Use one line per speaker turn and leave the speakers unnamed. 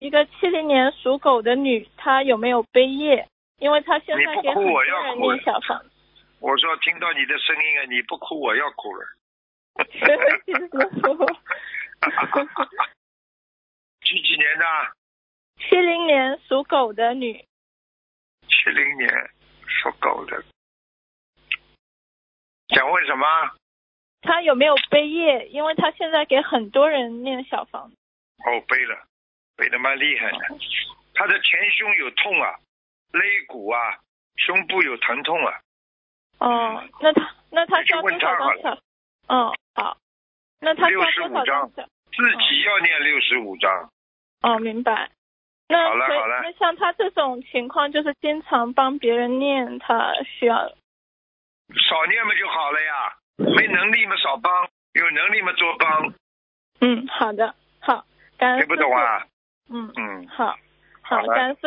一个70年属狗的女，她有没有背业？因为她现在给很多人念小房子。
我说听到你的声音啊，你不哭我要哭了。
谢谢师傅。
几年的
？70年属狗的女。
70年属狗的，想问什么？
她有没有背业？因为她现在给很多人念小房子。
哦，背了，背得蛮厉害的。她的前胸有痛啊，肋骨啊，胸部有疼痛啊。
哦，那他需要多少张小？哦，好，那他需要多少张小？
自己要念65张。
哦，明白。那
好了，
那像他这种情况，就是经常帮别人念，他需要
少念嘛就好了呀。没能力嘛少帮，有能力嘛多帮。
好的，好，感恩师父。
听不懂啊？
好，感恩师父。